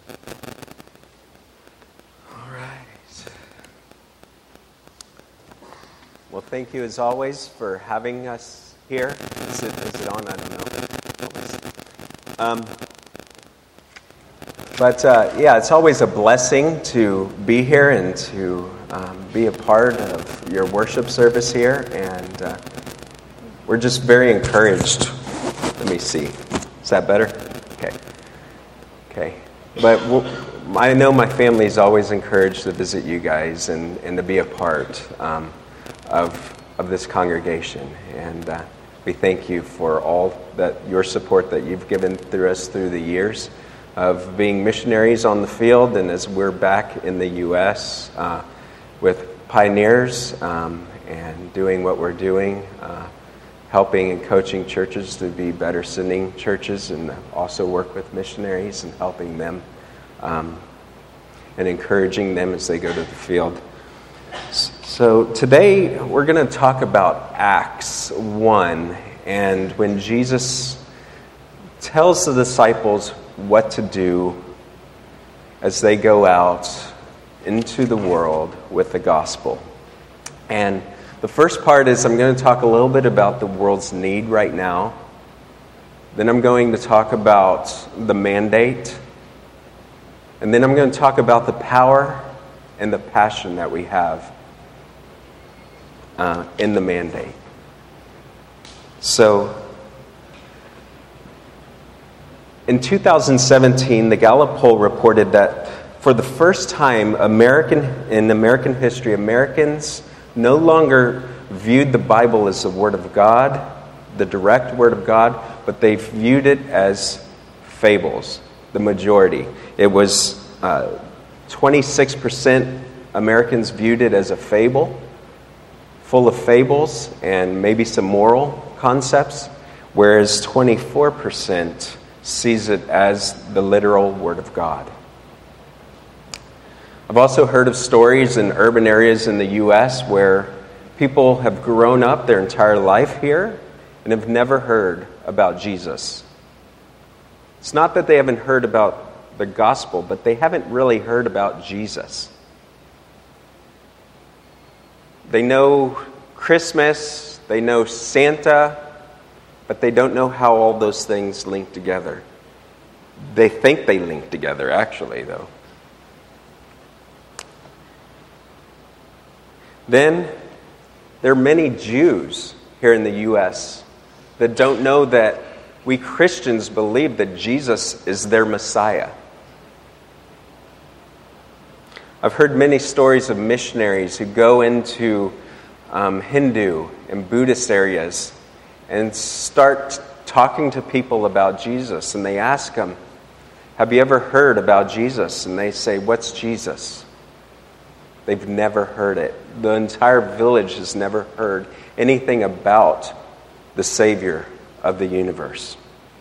All right. Well, thank you as always for having us here. Is it on? I don't know. Yeah, it's always a blessing to be here and to be a part of your worship service here. And we're just very encouraged. Let me see. Is that better? Okay. But I know my family is always encouraged to visit you guys and to be a part of this congregation. And we thank you for all that your support that you've given through us through the years of being missionaries on the field, and as we're back in the U.S. With Pioneers and doing what we're doing, helping and coaching churches to be better sending churches, and also work with missionaries and helping them and encouraging them as they go to the field. So today we're going to talk about Acts 1, and when Jesus tells the disciples what to do as they go out into the world with the gospel. And the first part is I'm going to talk a little bit about the world's need right now. Then I'm going to talk about the mandate. And then I'm going to talk about the power and the passion that we have in the mandate. So, in 2017, the Gallup poll reported that for the first time in American history, Americans no longer viewed the Bible as the Word of God, the direct Word of God, but they viewed it as fables, the majority. It was 26% Americans viewed it as a fable, full of fables and maybe some moral concepts, whereas 24% sees it as the literal Word of God. I've also heard of stories in urban areas in the U.S. where people have grown up their entire life here and have never heard about Jesus. It's not that they haven't heard about the gospel, but they haven't really heard about Jesus. They know Christmas, they know Santa, but they don't know how all those things link together. They think they link together, actually, though. Then, there are many Jews here in the U.S. that don't know that we Christians believe that Jesus is their Messiah. I've heard many stories of missionaries who go into Hindu and Buddhist areas and start talking to people about Jesus. And they ask them, have you ever heard about Jesus? And they say, what's Jesus? They've never heard it. The entire village has never heard anything about the Savior of the universe.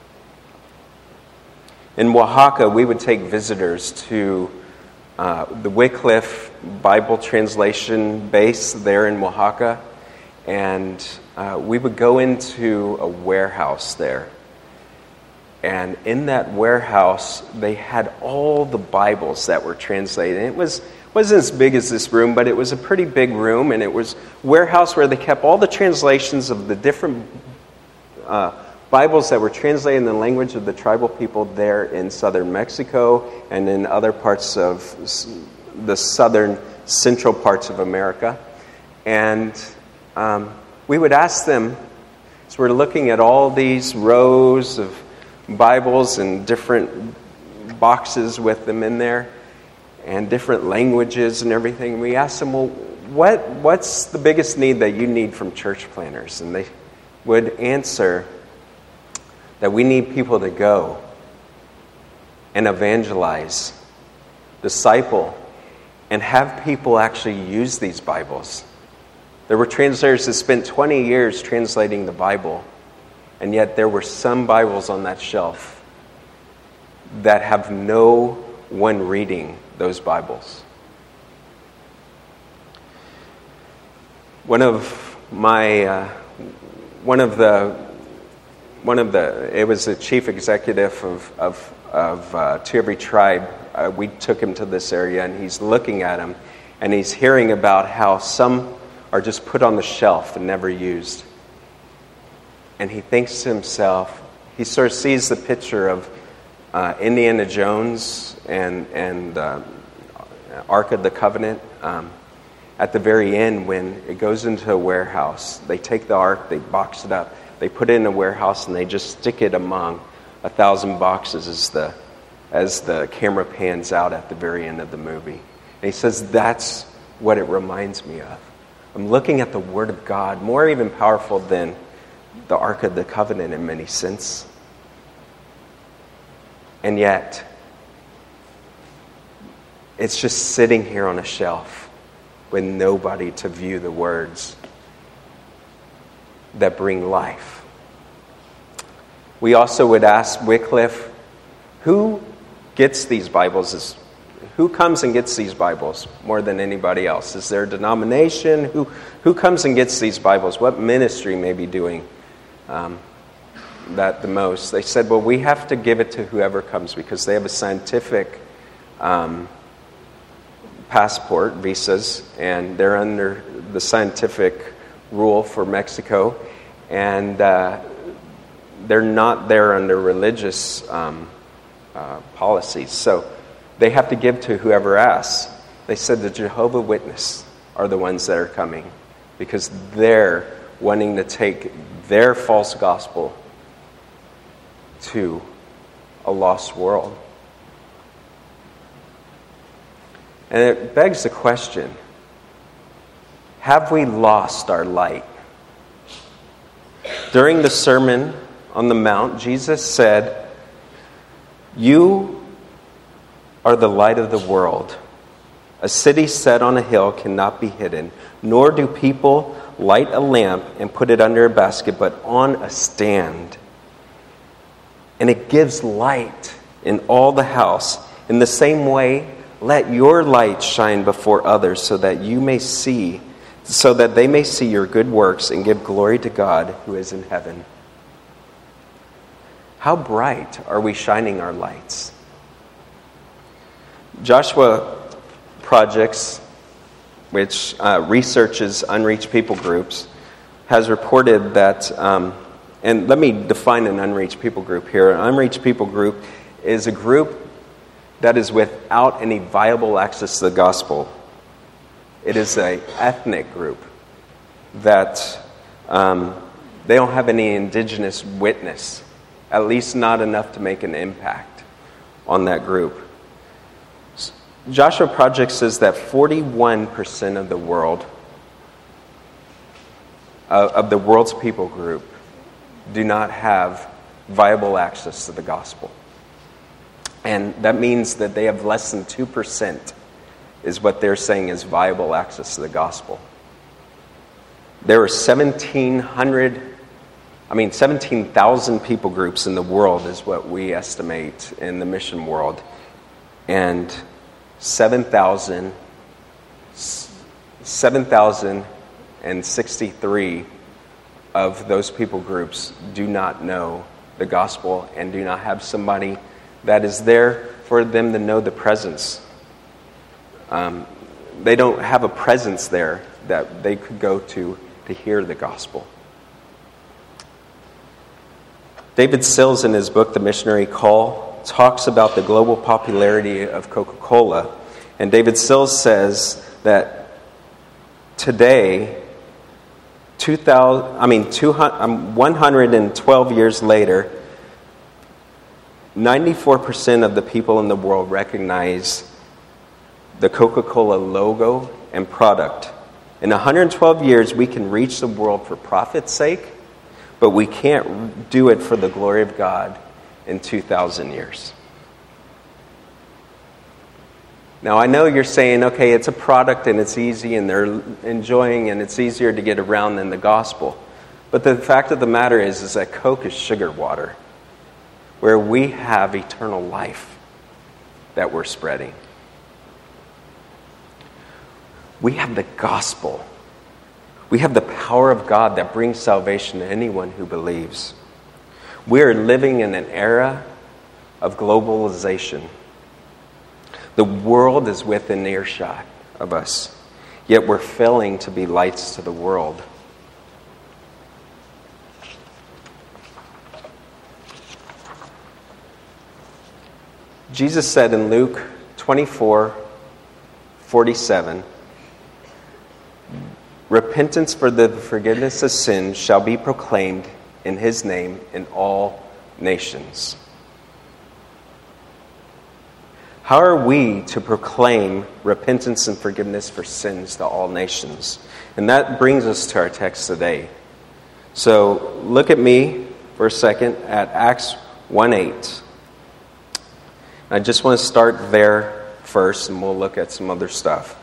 In Oaxaca, we would take visitors to the Wycliffe Bible translation base there in Oaxaca, and we would go into a warehouse there. And in that warehouse, they had all the Bibles that were translated. And it wasn't as big as this room, but it was a pretty big room, and it was a warehouse where they kept all the translations of the different Bibles that were translated in the language of the tribal people there in southern Mexico and in other parts of the southern central parts of America. And we would ask them, as we're looking at all these rows of Bibles and different boxes with them in there and different languages and everything, we asked them, well, what's the biggest need that you need from church planners? And they would answer that we need people to go and evangelize, disciple, and have people actually use these Bibles. There were translators that spent 20 years translating the Bible, and yet there were some Bibles on that shelf that have no one reading those Bibles. One of the it was the chief executive of To Every Tribe we took him to this area, and he's looking at them, and he's hearing about how some are just put on the shelf and never used. And he thinks to himself, he sort of sees the picture of Indiana Jones and Ark of the Covenant. At the very end, when it goes into a warehouse, they take the ark, they box it up, they put it in a warehouse, and they just stick it among 1,000 boxes as the camera pans out at the very end of the movie. And he says, that's what it reminds me of. I'm looking at the Word of God, more even powerful than the Ark of the Covenant in many sense. And yet, it's just sitting here on a shelf with nobody to view the words that bring life. We also would ask Wycliffe, who gets these Bibles? Who comes and gets these Bibles more than anybody else? Is there a denomination? Who comes and gets these Bibles? What ministry may be doing that the most? They said, well, we have to give it to whoever comes because they have a scientific passport, visas, and they're under the scientific rule for Mexico, and they're not there under religious policies. So they have to give to whoever asks. They said the Jehovah Witness are the ones that are coming because they're wanting to take their false gospel to a lost world. And it begs the question, have we lost our light? During the Sermon on the Mount, Jesus said, "You are the light of the world. A city set on a hill cannot be hidden, nor do people light a lamp and put it under a basket, but on a stand. And it gives light in all the house. In the same way, let your light shine before others so that they may see your good works and give glory to God who is in heaven." How bright are we shining our lights? Joshua Projects, which researches unreached people groups, has reported that, and let me define an unreached people group here. An unreached people group is a group that is without any viable access to the gospel. It is an ethnic group that they don't have any indigenous witness, at least not enough to make an impact on that group. Joshua Project says that 41% of the world's people group do not have viable access to the gospel. And that means that they have less than 2% is what they're saying is viable access to the gospel. There are 17,000 people groups in the world is what we estimate in the mission world. And 7,063 of those people groups do not know the gospel and do not have somebody that is there for them to know the presence. They don't have a presence there that they could go to hear the gospel. David Sills, in his book, The Missionary Call, talks about the global popularity of Coca-Cola. And David Sills says that today, 112 years later, 94% of the people in the world recognize the Coca-Cola logo and product. In 112 years, we can reach the world for profit's sake, but we can't do it for the glory of God in 2,000 years. Now, I know you're saying, okay, it's a product and it's easy and they're enjoying and it's easier to get around than the gospel. But the fact of the matter is that Coke is sugar water, where we have eternal life that we're spreading. We have the gospel. We have the power of God that brings salvation to anyone who believes. We are living in an era of globalization. The world is within earshot of us, yet we're failing to be lights to the world. Jesus said in Luke 24:47, repentance for the forgiveness of sins shall be proclaimed in his name in all nations. How are we to proclaim repentance and forgiveness for sins to all nations? And that brings us to our text today. So look at me for a second at Acts 1:8. I just want to start there first, and we'll look at some other stuff.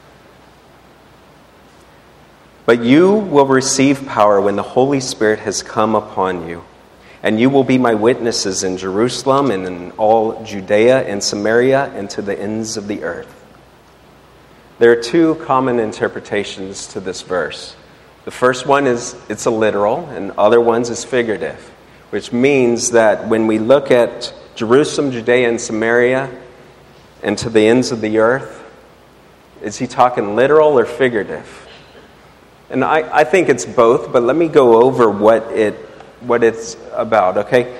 But you will receive power when the Holy Spirit has come upon you, and you will be my witnesses in Jerusalem and in all Judea and Samaria and to the ends of the earth. There are two common interpretations to this verse. The first one is it's a literal, and other ones is figurative, which means that when we look at Jerusalem, Judea, and Samaria, and to the ends of the earth, is he talking literal or figurative? And I think it's both, but let me go over what it's about, okay?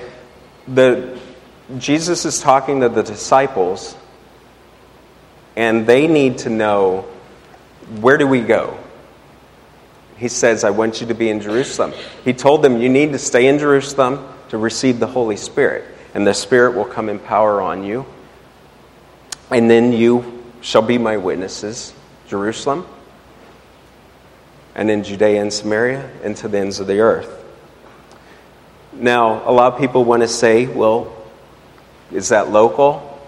Jesus is talking to the disciples, and they need to know, where do we go? He says, I want you to be in Jerusalem. He told them, you need to stay in Jerusalem to receive the Holy Spirit. And the Spirit will come in power on you. And then you shall be my witnesses, Jerusalem, and in Judea and Samaria, and to the ends of the earth. Now, a lot of people want to say, well, is that local?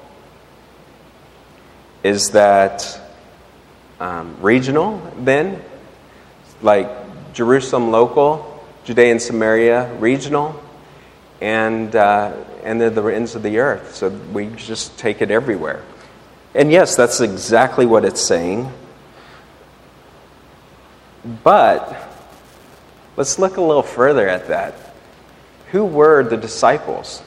Is that regional then? Like Jerusalem local, Judea and Samaria regional, and then the ends of the earth. So we just take it everywhere. And yes, that's exactly what it's saying. But let's look a little further at that. Who were the disciples?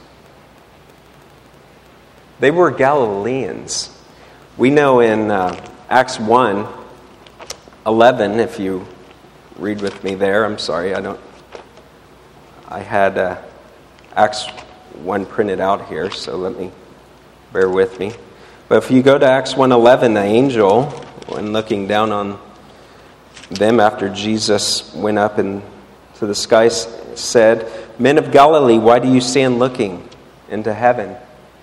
They were Galileans. We know in Acts 1:11, if you read with me there, I'm sorry, I had Acts 1 printed out here, so bear with me. But if you go to Acts 1:11, the angel, when looking down on them after Jesus went up into the sky, said, Men of Galilee, why do you stand looking into heaven?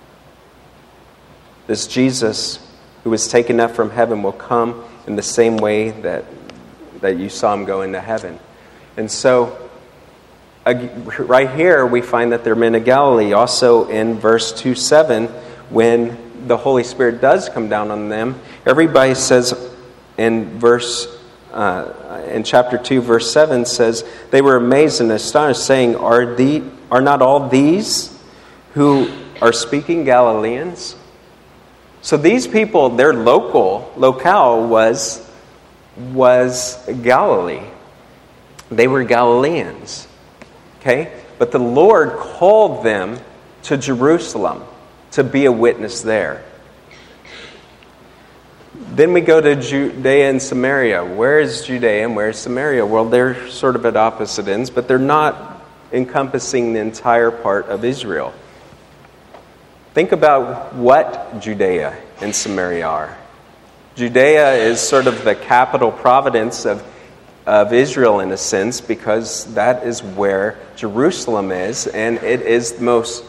This Jesus who was taken up from heaven will come in the same way that you saw him go into heaven. And so, right here, we find that they're men of Galilee. Also in verse 2:7, when the Holy Spirit does come down on them, everybody says in chapter 2, verse 7 says, they were amazed and astonished, saying, Are not all these who are speaking Galileans? So these people, their locale was Galilee. They were Galileans. Okay? But the Lord called them to Jerusalem to be a witness there. Then we go to Judea and Samaria. Where is Judea and where is Samaria? Well, they're sort of at opposite ends, but they're not encompassing the entire part of Israel. Think about what Judea and Samaria are. Judea is sort of the capital province of Israel in a sense, because that is where Jerusalem is, and it is the most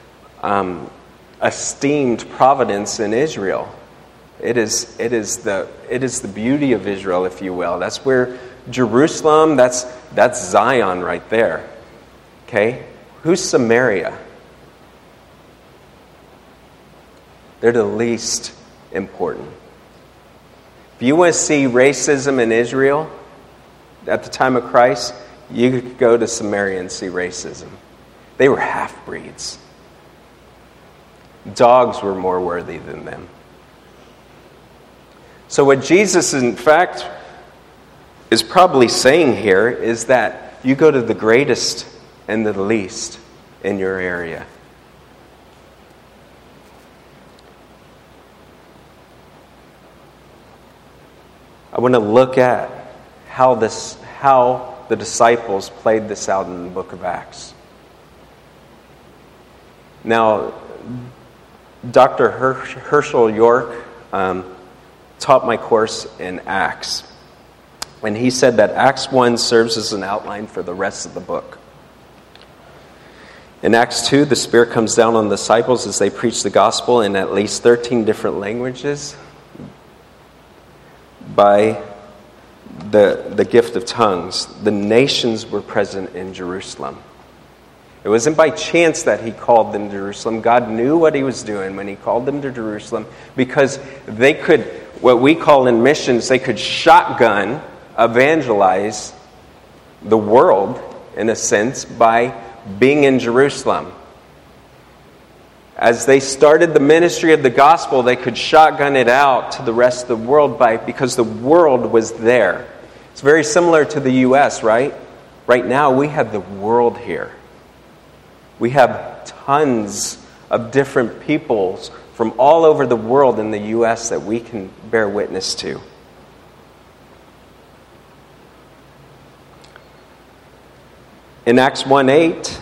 esteemed province in Israel. It is the beauty of Israel, if you will. That's where Jerusalem, that's Zion right there. Okay? Who's Samaria? They're the least important. If you want to see racism in Israel at the time of Christ, you could go to Samaria and see racism. They were half-breeds. Dogs were more worthy than them. So what Jesus, in fact, is probably saying here is that you go to the greatest and the least in your area. want to look at how the disciples played this out in the book of Acts. Now, Dr. Herschel York taught my course in Acts. And he said that Acts 1 serves as an outline for the rest of the book. In Acts 2, the Spirit comes down on the disciples as they preach the gospel in at least 13 different languages by the gift of tongues. The nations were present in Jerusalem. It wasn't by chance that he called them to Jerusalem. God knew what he was doing when he called them to Jerusalem, because they could, what we call in missions, they could shotgun evangelize the world, in a sense, by being in Jerusalem. As they started the ministry of the gospel, they could shotgun it out to the rest of the world because the world was there. It's very similar to the U.S., right? Right now, we have the world here. We have tons of different peoples from all over the world in the U.S. that we can bear witness to. In Acts 1:8,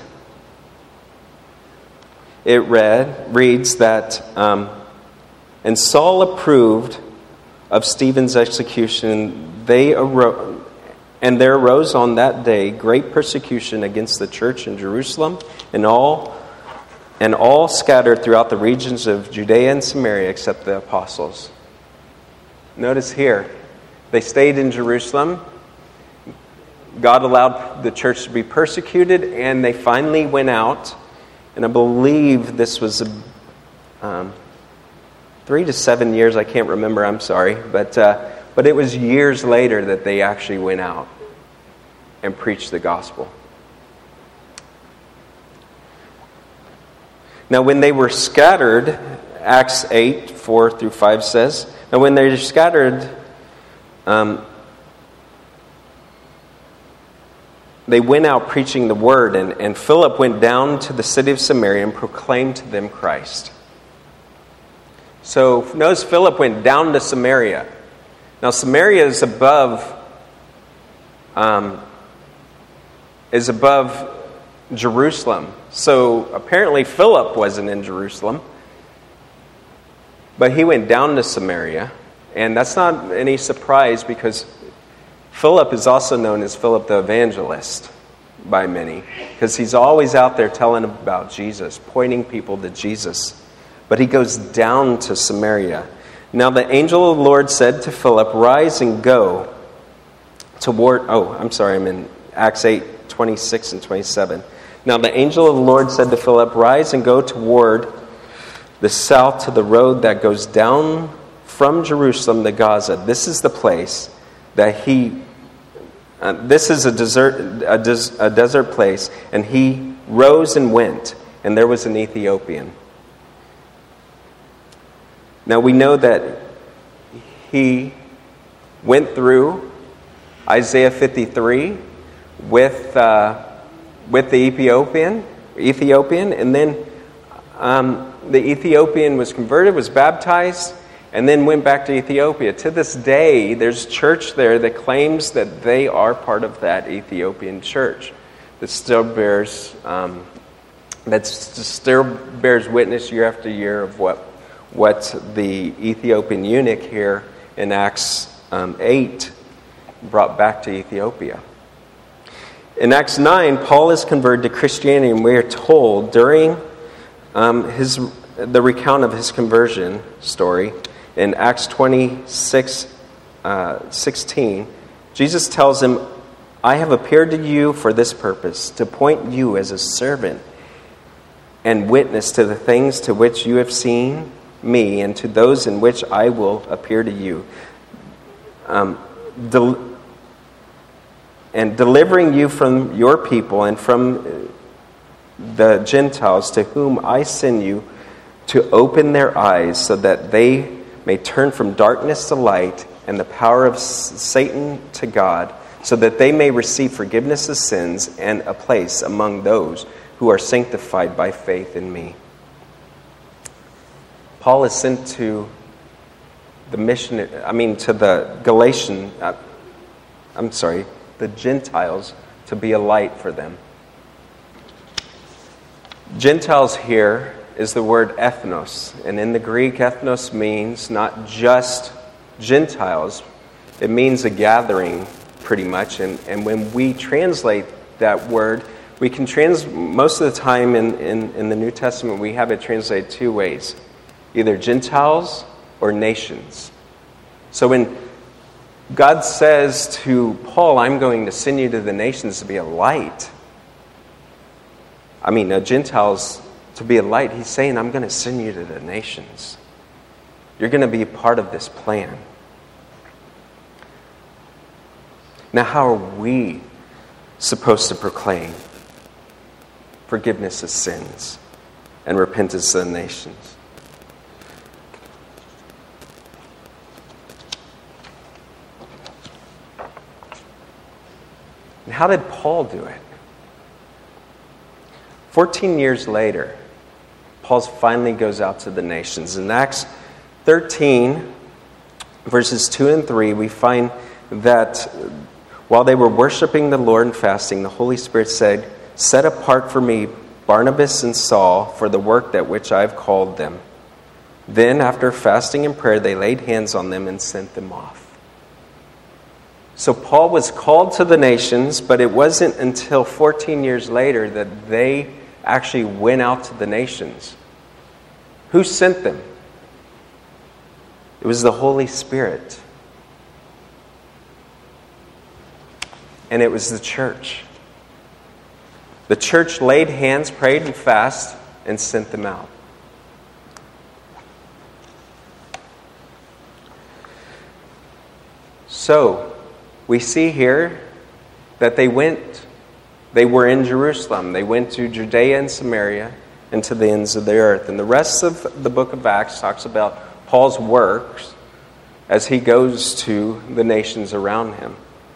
it reads that, and Saul approved of Stephen's execution. There arose on that day great persecution against the church in Jerusalem, and all scattered throughout the regions of Judea and Samaria except the apostles. Notice here, they stayed in Jerusalem. God allowed the church to be persecuted, and they finally went out. And I believe this was 3 to 7 years. I can't remember. I'm sorry, but it was years later that they actually went out and preached the gospel. Now, when they were scattered, Acts 8:4-5 says, now when they were scattered, they went out preaching the word, and Philip went down to the city of Samaria and proclaimed to them Christ. So notice Philip went down to Samaria. Now Samaria is above Jerusalem. So apparently Philip wasn't in Jerusalem, but he went down to Samaria, and that's not any surprise because Philip is also known as Philip the Evangelist by many, because he's always out there telling about Jesus, pointing people to Jesus. But he goes down to Samaria. Now the angel of the Lord said to Philip, rise and go toward... I'm in Acts 8:26 and 27. Now the angel of the Lord said to Philip, rise and go toward the south to the road that goes down from Jerusalem to Gaza. This is the place that this is a desert place. And he rose and went, and there was an Ethiopian. Now we know that he went through Isaiah 53 with the Ethiopian, and then the Ethiopian was converted, was baptized, and then went back to Ethiopia. To this day, there's a church there that claims that they are part of that Ethiopian church that still bears witness year after year of what the Ethiopian eunuch here in Acts 8 brought back to Ethiopia. In Acts 9, Paul is converted to Christianity, and we are told during the recount of his conversion story in Acts 26:16, Jesus tells him, I have appeared to you for this purpose, to point you as a servant and witness to the things to which you have seen me, and to those in which I will appear to you, and delivering you from your people and from the Gentiles to whom I send you, to open their eyes so that they may turn from darkness to light and the power of Satan to God, so that they may receive forgiveness of sins and a place among those who are sanctified by faith in me. Paul is sent to the Gentiles to be a light for them. Gentiles here is the word ethnos, and in the Greek, ethnos means not just Gentiles, it means a gathering, pretty much, and when we translate that word, we can most of the time in the New Testament, we have it translated two ways, either Gentiles or nations. So when God says to Paul, I'm going to send you to the nations to be a light, Gentiles to be a light, he's saying, I'm going to send you to the nations. You're going to be part of this plan. Now, how are we supposed to proclaim forgiveness of sins and repentance of the nations? And how did Paul do it? 14 years later, Paul finally goes out to the nations. In Acts 13, verses 2 and 3, we find that while they were worshiping the Lord and fasting, the Holy Spirit said, "Set apart for me Barnabas and Saul for the work that which I have called them." Then, after fasting and prayer, they laid hands on them and sent them off. So Paul was called to the nations, but it wasn't until 14 years later that they actually went out to the nations. Who sent them? It was the Holy Spirit. And it was the church. The church laid hands, prayed and fasted, and sent them out. So, we see here that they were in Jerusalem. They went to Judea and Samaria and to the ends of the earth. And the rest of the book of Acts talks about Paul's works as he goes to the nations around him.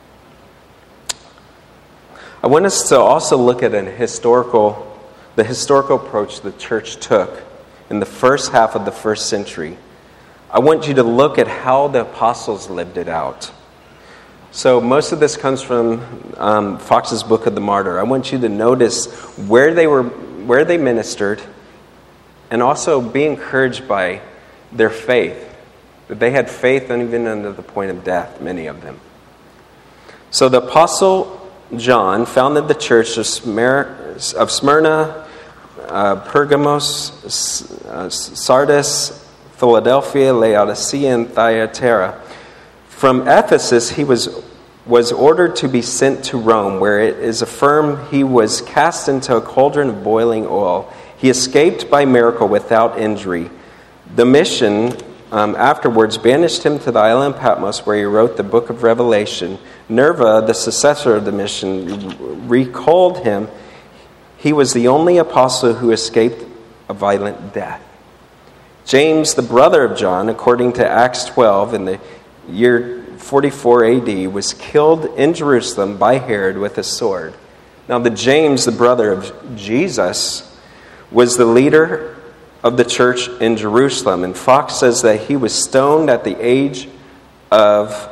I want us to also look at the historical approach the church took in the first half of the first century. I want you to look at how the apostles lived it out. So most of this comes from Fox's Book of the Martyr. I want you to notice where they ministered, and also be encouraged by their faith. That they had faith even under the point of death, many of them. So the apostle John founded the church of Smyrna, Pergamos, Sardis, Philadelphia, Laodicea, and Thyatira. From Ephesus, he was ordered to be sent to Rome, where it is affirmed he was cast into a cauldron of boiling oil. He escaped by miracle without injury. The mission afterwards banished him to the island of Patmos, where he wrote the book of Revelation. Nerva, the successor of the mission, recalled him. He was the only apostle who escaped a violent death. James, the brother of John, according to Acts 12, in the year 44 AD, was killed in Jerusalem by Herod with a sword. Now, James, the brother of Jesus, was the leader of the church in Jerusalem. And Fox says that he was stoned at the age of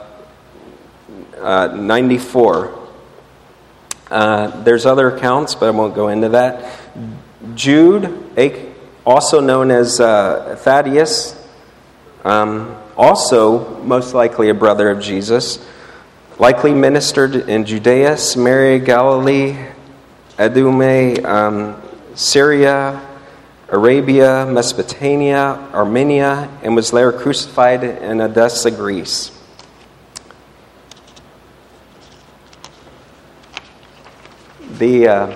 94. There's other accounts, but I won't go into that. Jude, also known as Thaddeus, also most likely a brother of Jesus, likely ministered in Judea, Samaria, Galilee, Idumea, Syria, Arabia, Mesopotamia, Armenia, and was later crucified in Edessa, Greece. The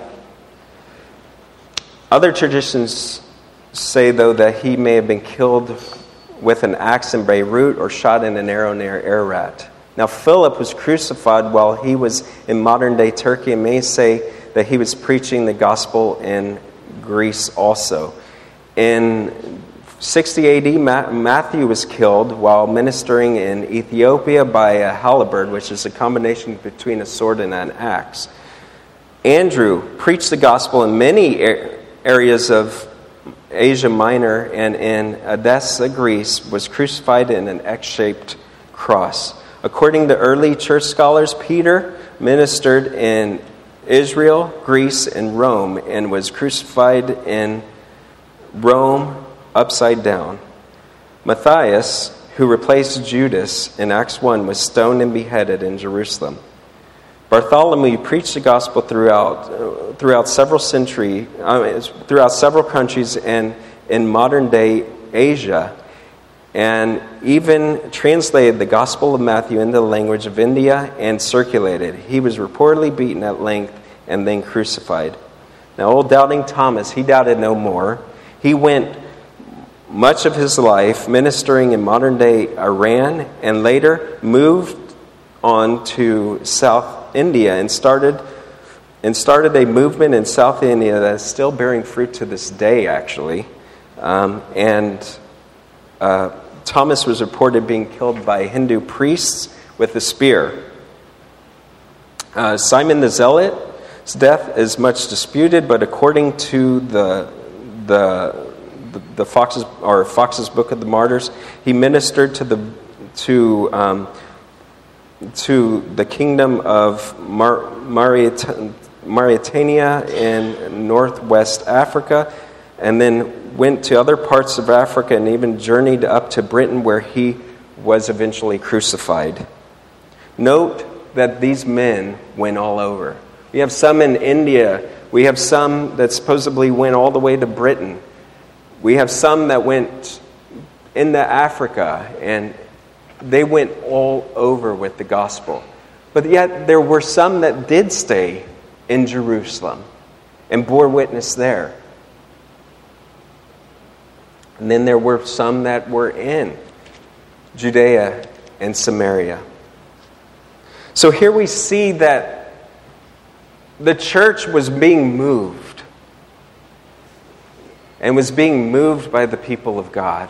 other traditions say, though, that he may have been killed with an axe in Beirut or shot in an arrow near Ararat. Now, Philip was crucified while he was in modern-day Turkey, and may say that he was preaching the gospel in Greece also. In 60 AD, Matthew was killed while ministering in Ethiopia by a halberd, which is a combination between a sword and an axe. Andrew preached the gospel in many areas of Asia Minor and in Edessa, Greece, was crucified in an X-shaped cross. According to early church scholars, Peter ministered in Israel, Greece, and Rome, and was crucified in Rome upside down. Matthias, who replaced Judas in Acts 1, was stoned and beheaded in Jerusalem. Bartholomew preached the gospel throughout several countries and in modern-day Asia, and even translated the Gospel of Matthew into the language of India and circulated. He was reportedly beaten at length and then crucified. Now, old Doubting Thomas, he doubted no more. He went much of his life ministering in modern-day Iran and later moved on to South India and started a movement in South India that is still bearing fruit to this day, actually. Thomas was reported being killed by Hindu priests with a spear. Simon the Zealot's death is much disputed, but according to the Fox's Book of the Martyrs, he ministered to the kingdom of Mauritania in northwest Africa, and then went to other parts of Africa and even journeyed up to Britain, where he was eventually crucified. Note that these men went all over. We have some in India. We have some that supposedly went all the way to Britain. We have some that went into Africa, and they went all over with the gospel. But yet there were some that did stay in Jerusalem and bore witness there. And then there were some that were in Judea and Samaria. So here we see that the church was being moved, and was being moved by the people of God.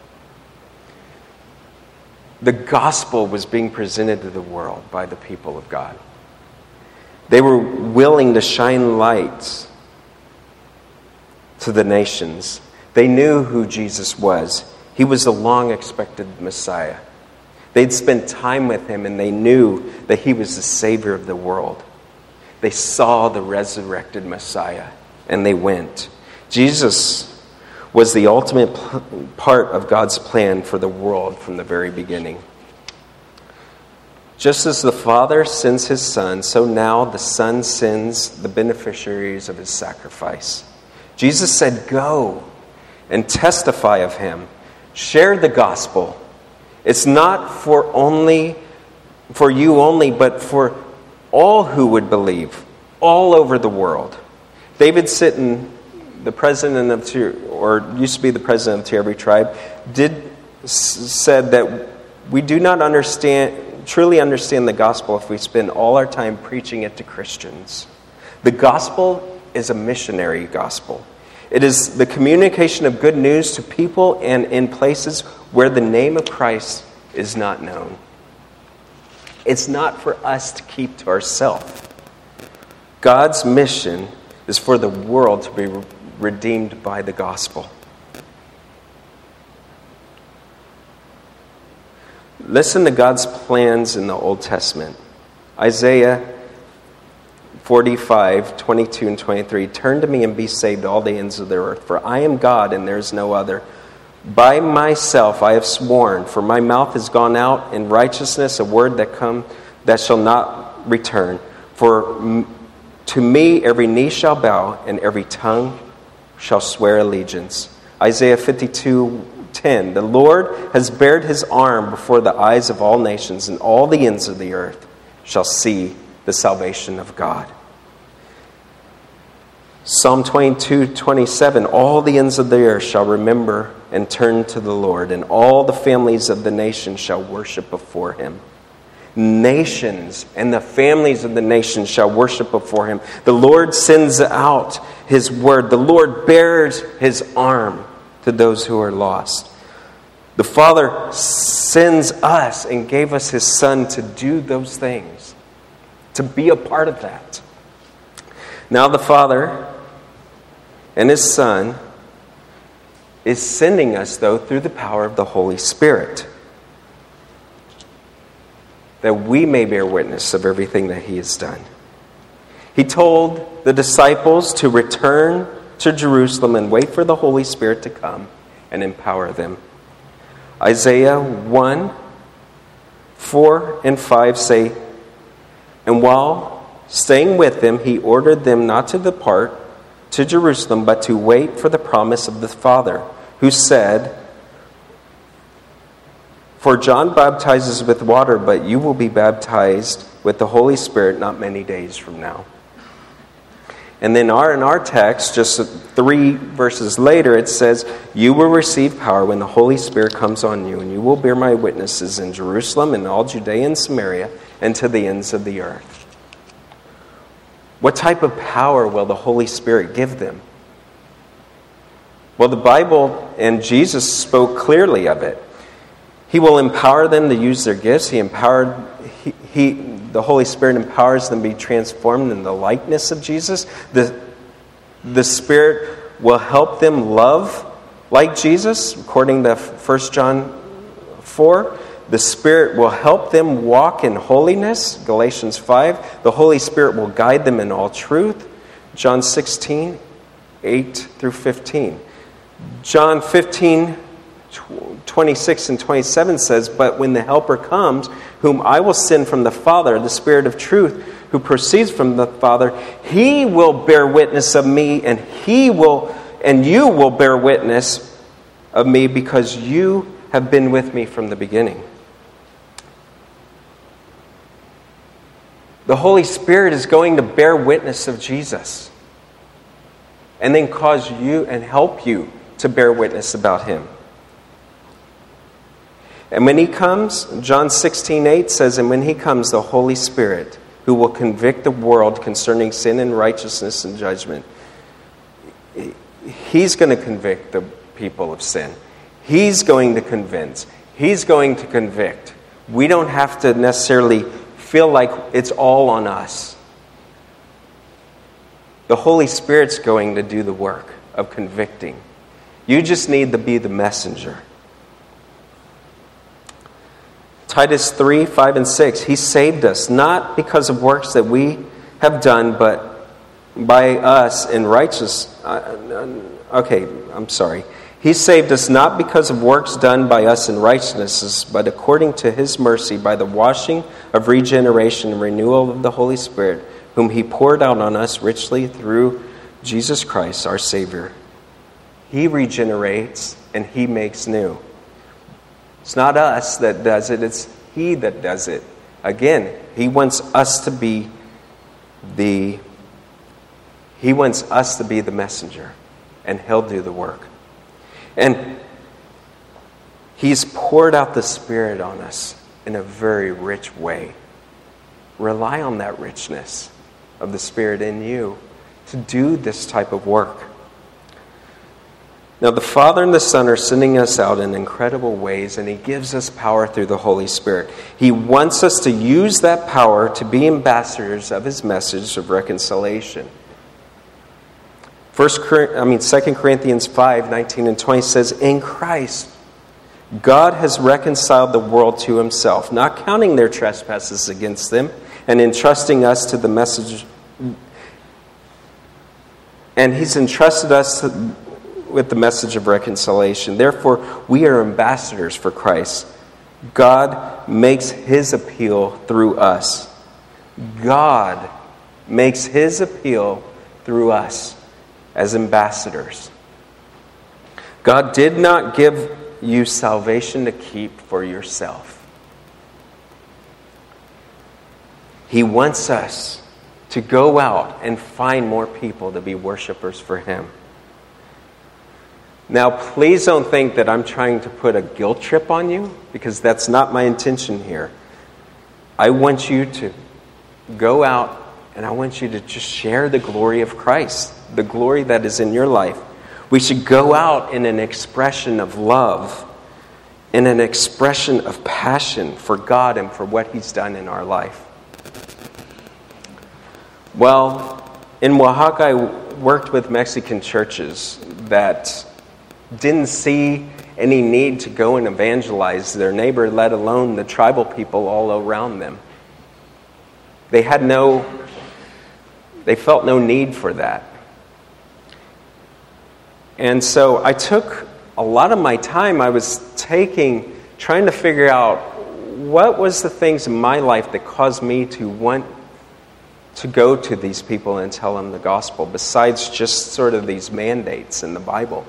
The gospel was being presented to the world by the people of God. They were willing to shine lights to the nations. They knew who Jesus was. He was the long-expected Messiah. They'd spent time with him, and they knew that he was the Savior of the world. They saw the resurrected Messiah, and they went. Jesus was the ultimate part of God's plan for the world from the very beginning. Just as the Father sends his Son, so now the Son sends the beneficiaries of his sacrifice. Jesus said, "Go and testify of him. Share the gospel. It's not for you only, but for all who would believe, all over the world." David Sitton, the president of, used to be the president of Terry Tribe, said that we do not truly understand the gospel if we spend all our time preaching it to Christians. The gospel is a missionary gospel. It is the communication of good news to people and in places where the name of Christ is not known. It's not for us to keep to ourselves. God's mission is for the world to be redeemed by the gospel. Listen to God's plans in the Old Testament. Isaiah 45, 22 and 23. "Turn to me and be saved, all the ends of the earth, for I am God and there is no other. By myself I have sworn, for my mouth has gone out in righteousness, a word that shall not return. For to me every knee shall bow and every tongue shall swear allegiance." Isaiah 52:10. "The Lord has bared his arm before the eyes of all nations, and all the ends of the earth shall see the salvation of God." Psalm 22:27. "All the ends of the earth shall remember and turn to the Lord, and all the families of the nations shall worship before him." Nations and the families of the nations shall worship before him. The Lord sends out his word. The Lord bears his arm to those who are lost. The Father sends us and gave us his Son to do those things, to be a part of that. Now the Father and his Son is sending us, though, through the power of the Holy Spirit, that we may bear witness of everything that he has done. He told the disciples to return to Jerusalem and wait for the Holy Spirit to come and empower them. Isaiah 1:4-5 say, "And while staying with them, he ordered them not to depart to Jerusalem, but to wait for the promise of the Father, who said, 'For John baptizes with water, but you will be baptized with the Holy Spirit not many days from now.'" And then in our text, just 3 verses later, it says, "You will receive power when the Holy Spirit comes on you, and you will bear my witnesses in Jerusalem and all Judea and Samaria and to the ends of the earth." What type of power will the Holy Spirit give them? Well, the Bible and Jesus spoke clearly of it. He will empower them to use their gifts. The Holy Spirit empowers them to be transformed in the likeness of Jesus. The Spirit will help them love like Jesus, according to 1 John 4. The Spirit will help them walk in holiness, Galatians 5. The Holy Spirit will guide them in all truth, John 16, 8-15. John 15, 26 and 27 says, "But when the Helper comes, whom I will send from the Father, the Spirit of truth, who proceeds from the Father, he will bear witness of me, and you will bear witness of me, because you have been with me from the beginning." The Holy Spirit is going to bear witness of Jesus, and then cause you and help you to bear witness about him. And when he comes, John 16:8 says, "And when he comes, the Holy Spirit, who will convict the world concerning sin and righteousness and judgment." He's going to convict the people of sin. He's going to convince. He's going to convict. We don't have to necessarily feel like it's all on us. The Holy Spirit's going to do the work of convicting. You just need to be the messenger. Titus 3:5-6. "He saved us, not because of works that we have done, but by us in righteous..." "He saved us not because of works done by us in righteousness, but according to his mercy, by the washing of regeneration and renewal of the Holy Spirit, whom he poured out on us richly through Jesus Christ, our Savior." He regenerates and he makes new. It's not us that does it, it's he that does it. Again, he wants us to be the messenger, and he'll do the work. And he's poured out the Spirit on us in a very rich way. Rely on that richness of the Spirit in you to do this type of work. Now, the Father and the Son are sending us out in incredible ways, and he gives us power through the Holy Spirit. He wants us to use that power to be ambassadors of his message of reconciliation. 2 Corinthians 5:19-20 says, "In Christ, God has reconciled the world to himself, not counting their trespasses against them, and entrusting us to the message." And he's entrusted us with the message of reconciliation. Therefore, we are ambassadors for Christ. God makes his appeal through us. God makes his appeal through us as ambassadors. God did not give you salvation to keep for yourself. He wants us to go out and find more people to be worshipers for him. Now, please don't think that I'm trying to put a guilt trip on you, because that's not my intention here. I want you to go out and I want you to just share the glory of Christ, the glory that is in your life. We should go out in an expression of love, in an expression of passion for God and for what he's done in our life. Well, in Oaxaca, I worked with Mexican churches that didn't see any need to go and evangelize their neighbor, let alone the tribal people all around them. They felt no need for that. And so I took a lot of my time, I was trying to figure out what was the things in my life that caused me to want to go to these people and tell them the gospel, besides just sort of these mandates in the Bible.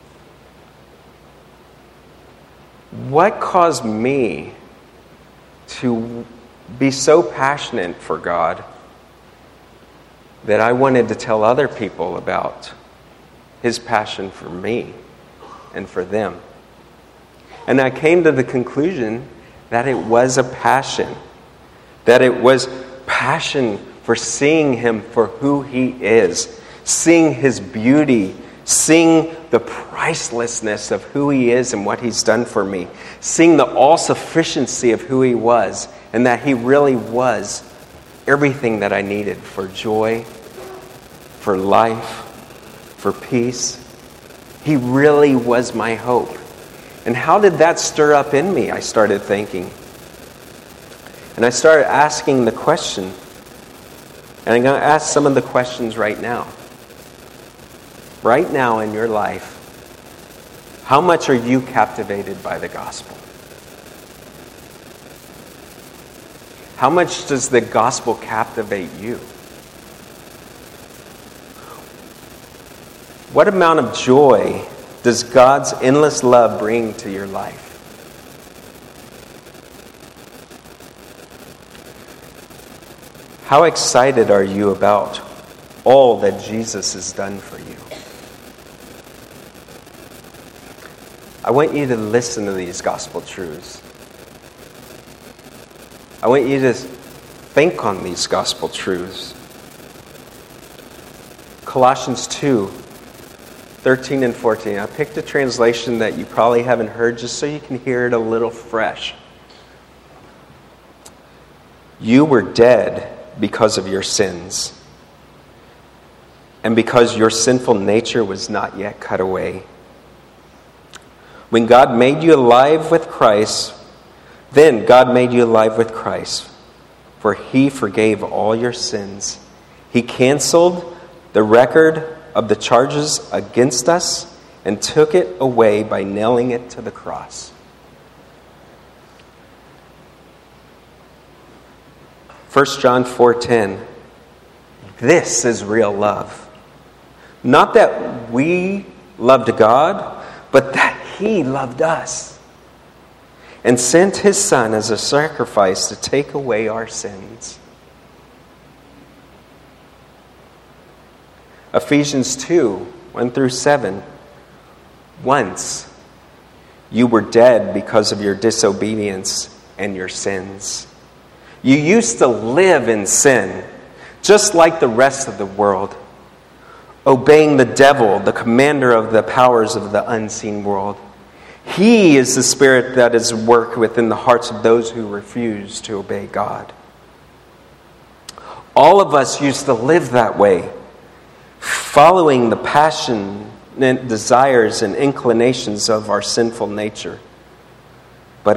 What caused me to be so passionate for God that I wanted to tell other people about His passion for me and for them? And I came to the conclusion that it was a passion. That it was passion for seeing Him for who He is. Seeing His beauty. Seeing the pricelessness of who He is and what He's done for me. Seeing the all-sufficiency of who He was. And that He really was everything that I needed for joy, for life, for peace. He really was my hope. And how did that stir up in me? I started thinking. And I started asking the question. And I'm going to ask some of the questions right now. Right now in your life, how much are you captivated by the gospel? How much does the gospel captivate you? What amount of joy does God's endless love bring to your life? How excited are you about all that Jesus has done for you? I want you to listen to these gospel truths. I want you to think on these gospel truths. Colossians 2:13 and 14. I picked a translation that you probably haven't heard just so you can hear it a little fresh. You were dead because of your sins, and because your sinful nature was not yet cut away. When God made you alive with Christ, then God made you alive with Christ, for He forgave all your sins. He canceled the record of the charges against us and took it away by nailing it to the cross. 1 John 4:10. This is real love. Not that we loved God, but that He loved us and sent His Son as a sacrifice to take away our sins. Ephesians 2:1-7. Once you were dead because of your disobedience and your sins. You used to live in sin, just like the rest of the world, obeying the devil, the commander of the powers of the unseen world. He is the spirit that is at work within the hearts of those who refuse to obey God. All of us used to live that way, following the passion and desires and inclinations of our sinful nature. But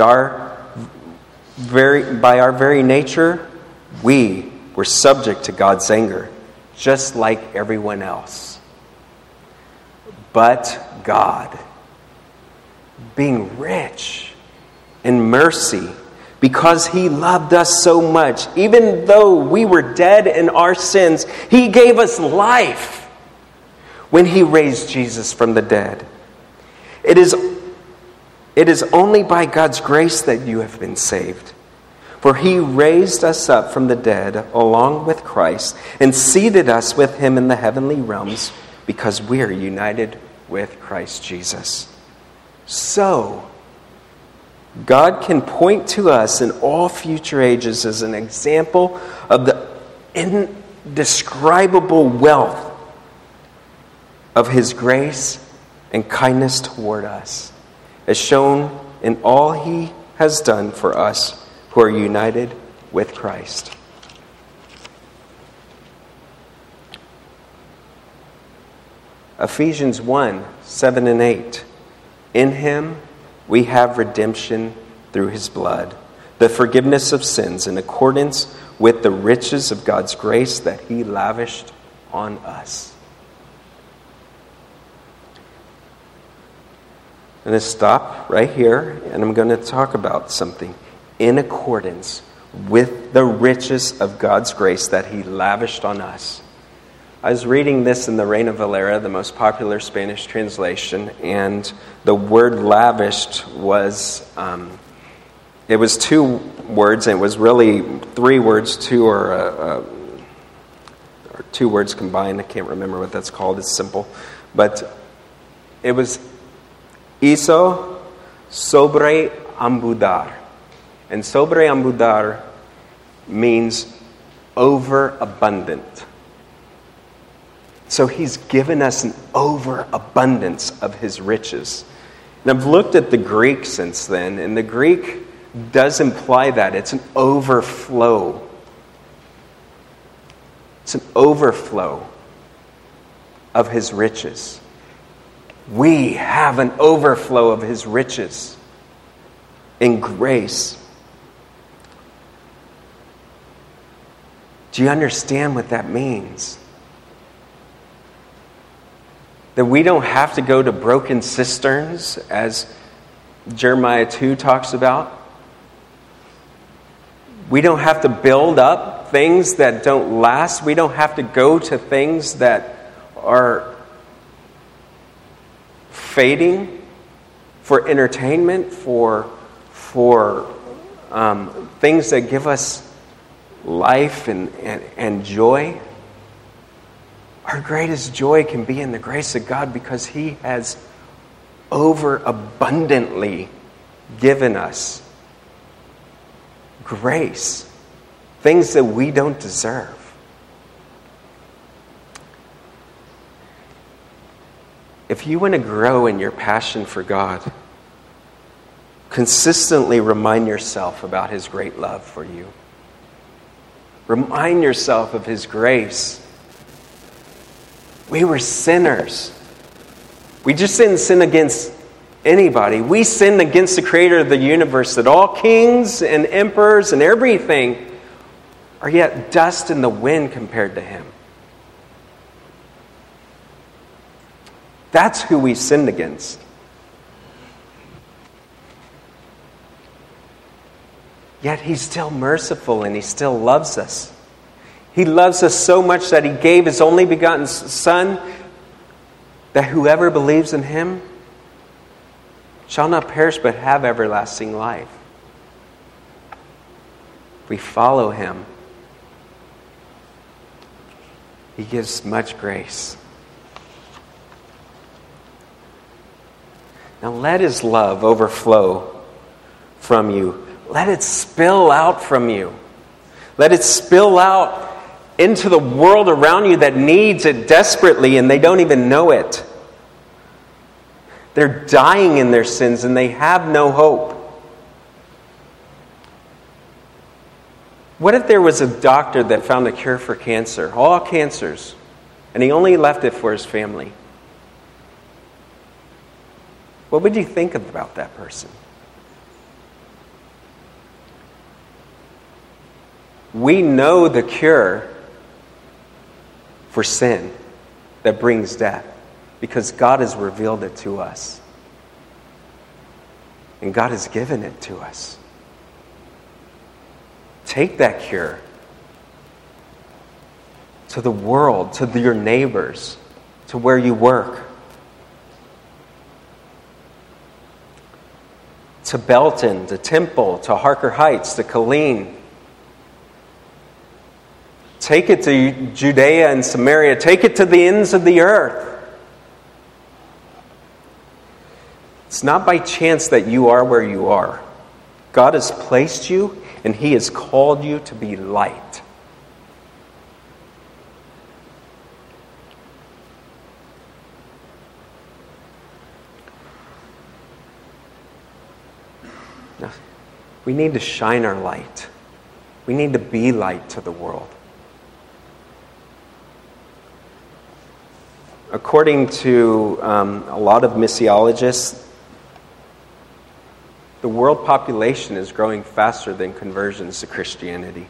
by our very nature, we were subject to God's anger, just like everyone else. But God, being rich in mercy, because He loved us so much, even though we were dead in our sins, He gave us life when He raised Jesus from the dead. It is only by God's grace that you have been saved. For He raised us up from the dead along with Christ and seated us with Him in the heavenly realms because we are united with Christ Jesus. So, God can point to us in all future ages as an example of the indescribable wealth of His grace and kindness toward us, as shown in all He has done for us who are united with Christ. Ephesians 1:7-8. In him we have redemption through his blood, the forgiveness of sins in accordance with the riches of God's grace that he lavished on us. I'm going to stop right here, and I'm going to talk about something. In accordance with the riches of God's grace that he lavished on us. I was reading this in the Reina Valera, the most popular Spanish translation, and the word lavished was, it was 2 words, and it was really 3 words, 2 or 2 words combined. I can't remember what that's called. It's simple. But it was hizo sobre abundar. And sobre abundar means overabundant. So he's given us an overabundance of his riches. And I've looked at the Greek since then, and the Greek does imply that. It's an overflow. It's an overflow of his riches. We have an overflow of his riches in grace. Do you understand what that means? That we don't have to go to broken cisterns, as Jeremiah 2 talks about. We don't have to build up things that don't last. We don't have to go to things that are fading for entertainment, for things that give us life and joy. Our greatest joy can be in the grace of God because he has overabundantly given us grace, things that we don't deserve. If you want to grow in your passion for God, consistently remind yourself about his great love for you. Remind yourself of his grace. We were sinners. We just didn't sin against anybody. We sinned against the creator of the universe, that all kings and emperors and everything are yet dust in the wind compared to him. That's who we sinned against. Yet he's still merciful and he still loves us. He loves us so much that he gave his only begotten Son, that whoever believes in him shall not perish but have everlasting life. If we follow him, he gives much grace. Now let his love overflow from you. Let it spill out from you. Let it spill out into the world around you that needs it desperately and they don't even know it. They're dying in their sins and they have no hope. What if there was a doctor that found a cure for cancer, all cancers, and he only left it for his family? What would you think about that person? We know the cure for sin that brings death because God has revealed it to us. And God has given it to us. Take that cure to the world, to your neighbors, to where you work, to Belton, to Temple, to Harker Heights, to Killeen. Take it to Judea and Samaria. Take it to the ends of the earth. It's not by chance that you are where you are. God has placed you and he has called you to be light. Now, we need to shine our light. We need to be light to the world. According to a lot of missiologists, The world population is growing faster than conversions to Christianity.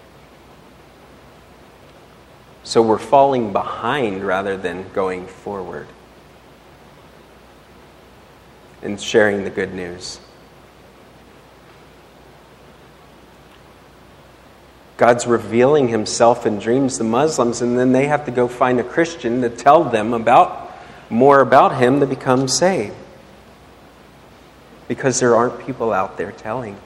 So we're falling behind rather than going forward and sharing the good news. God's revealing himself in dreams to Muslims, and then they have to go find a Christian to tell them more about him to become saved. Because there aren't people out there telling.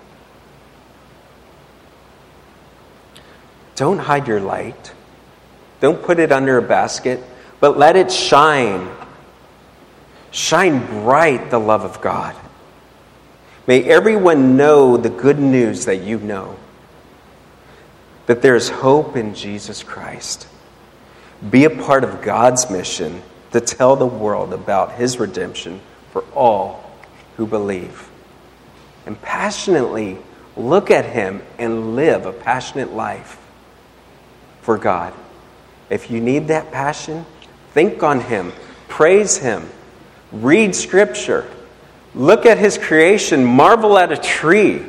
Don't hide your light. Don't put it under a basket, but let it shine. Shine bright the love of God. May everyone know the good news that you know. That there is hope in Jesus Christ. Be a part of God's mission to tell the world about his redemption for all who believe. And passionately look at him and live a passionate life for God. If you need that passion, think on him, praise him, read scripture, look at his creation, marvel at a tree.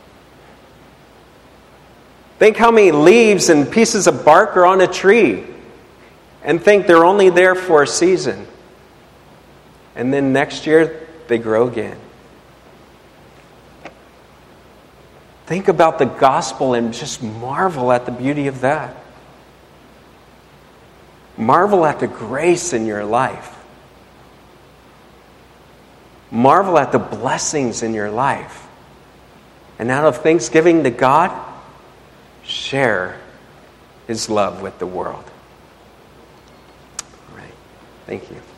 Think how many leaves and pieces of bark are on a tree, and think they're only there for a season. And then next year, they grow again. Think about the gospel and just marvel at the beauty of that. Marvel at the grace in your life. Marvel at the blessings in your life. And out of thanksgiving to God, share his love with the world. All right. Thank you.